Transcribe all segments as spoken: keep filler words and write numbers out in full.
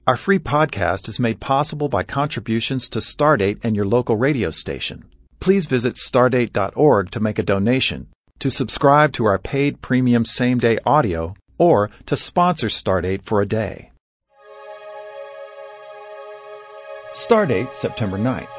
Our free podcast is made possible by contributions to Stardate and your local radio station. Please visit stardate dot org to make a donation, to subscribe to our paid premium same-day audio, or to sponsor Stardate for a day. Stardate, September ninth.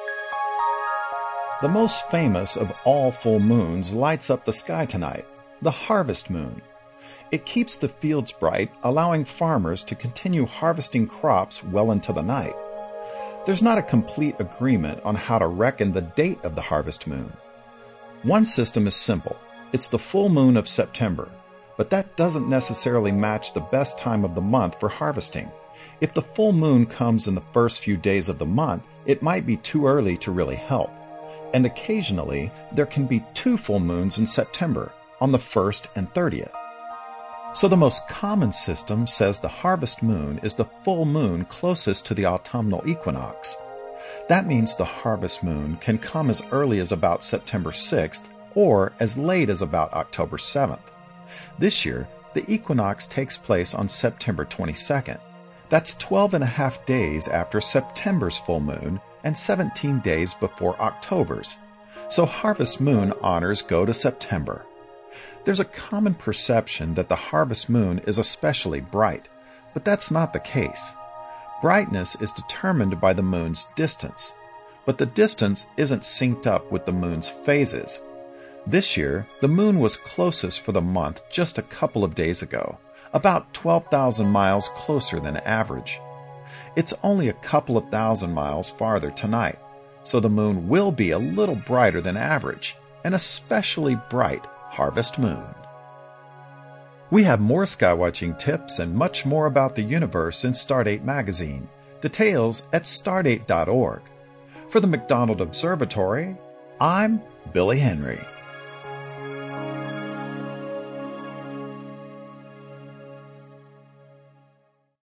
The most famous of all full moons lights up the sky tonight, the harvest moon. It keeps the fields bright, allowing farmers to continue harvesting crops well into the night. There's not a complete agreement on how to reckon the date of the harvest moon. One system is simple. It's the full moon of September, but that doesn't necessarily match the best time of the month for harvesting. If the full moon comes in the first few days of the month, it might be too early to really help. And occasionally, there can be two full moons in September, on the first and thirtieth. So the most common system says the harvest moon is the full moon closest to the autumnal equinox. That means the harvest moon can come as early as about September sixth or as late as about October seventh. This year, the equinox takes place on September twenty-second. That's twelve and a half days after September's full moon and seventeen days before October's. So harvest moon honors go to September. There's a common perception that the harvest moon is especially bright, but that's not the case. Brightness is determined by the moon's distance, but the distance isn't synced up with the moon's phases. This year, the moon was closest for the month just a couple of days ago, about twelve thousand miles closer than average. It's only a couple of thousand miles farther tonight, so the moon will be a little brighter than average, an especially bright harvest moon. We have more skywatching tips and much more about the universe in Stardate magazine. Details at stardate dot org. For the McDonald Observatory, I'm Billy Henry.